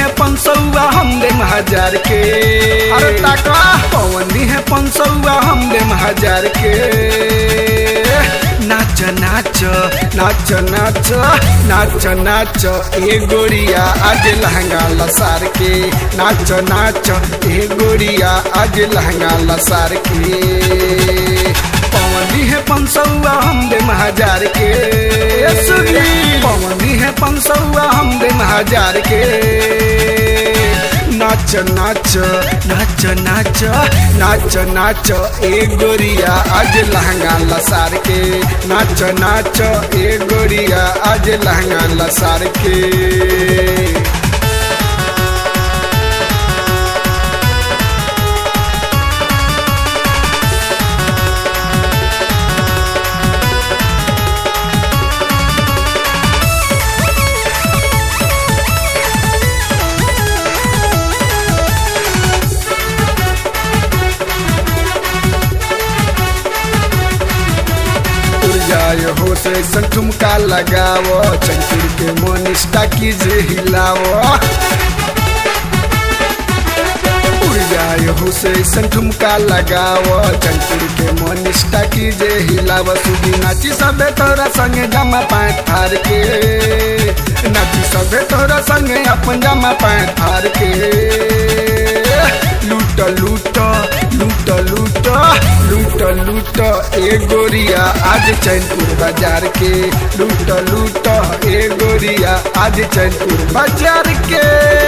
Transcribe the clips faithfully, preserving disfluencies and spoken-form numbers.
है पंसौआ हम दे हजार के। अरे ताका पवन दी है पंसौआ हम दे हजार के। नाच नाच नाच नाच नाच नाच ए गोरिया आज लहंगा लसार के। नाच नाच ए गोरिया आज लहंगा लसार के। पवन दी है पंसौआ हम दे हजार के। पवन दी है पंसौआ हम दे हजार के। नाच नाच नाच नाच नाच नाच ए गोरिया आज लहंगा लसार के। नाच नाच ए गोरिया आज लहंगा लसार के। जाय हो से ठुमका लगावो चंचुर के मोनिस्टा कीजे हिलावो। उड़ जाय हो से ठुमका लगावो चंचुर के मोनिस्टा कीजे हिलावो। सुगी नाची सबे तोरा संगे जमा पाए थार के। नाची सबे तोरा संगे अपन जमा पाए थार के। लूट लूट लूट लूट लूट लूट ए गोरिया आज चैनपुर बाजार के। लूट लूट ए गोरिया आज चैनपुर बाजार के।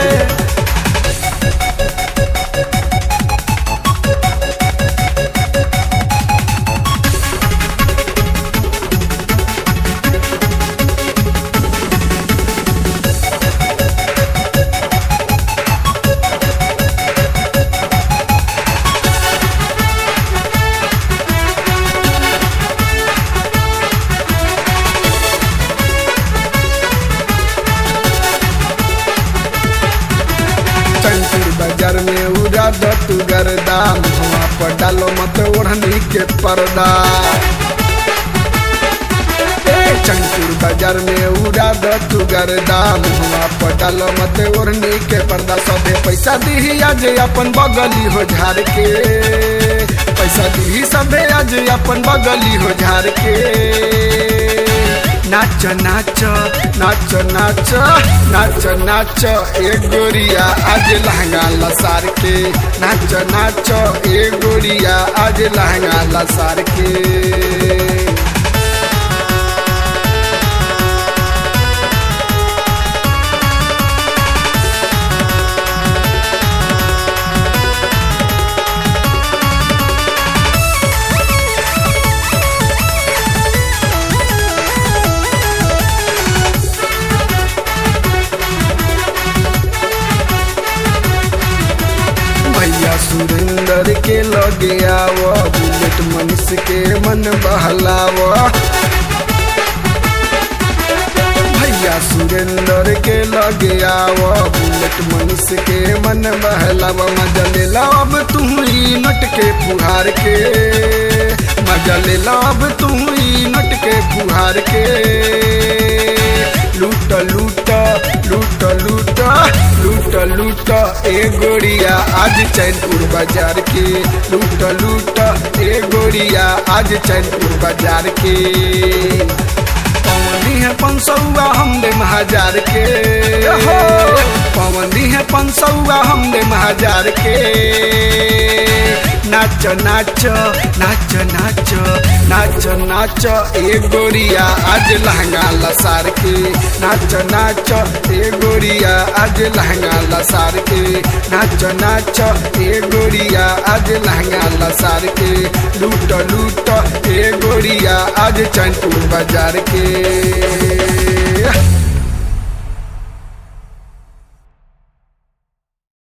चैनपुर बाजार में उड़ा दो तू गर्दा। मुहवा पर डालो मत ओढ़नी के पर्दा। चैनपुर बाजार में उड़ा दो तू गर्दा। मुहवा पर डालो मत ओढ़नी के पर्दा। सबे पैसा दी आज अपन बगली हो झार के। पैसा दी सबे आज अपन बगली हो झार के। नाच नाच नाच नाच नाच नाच ए गोरिया आज लहंगा लसार के। नाच नाच ए गोरिया आज लहंगा लसार के। सुरेंद्र के लगे आवो बुलेट मनीष के मन बहलावो। भैया सुरेंद्र के लगे आवो बुलेट मनीष के मन बहलावो। मजा ले लो अब तुम ही नट के फुहार के। मजा ले लो अब तुम ही नट के फुहार के। लूट लूट लूट लूट लूट लूट ए गोरिया आज चैनपुर बाजार के। लूट लूट ए गोरिया आज चैनपुर बाजार के। पवन दी है पंसौआ हम दे हजार के। पवन दी है पंसौआ हम दे हजार के। नाच नाच नाच नाच नाच नाच ए गोरिया आज लहंगा लसार के। नाच नाच ए गोरिया आज लहंगा लसार के। नाच नाच ए गोरिया आज लहंगा लसार के। लूट लूट ए गोरिया आज चैनपुर बाजार के।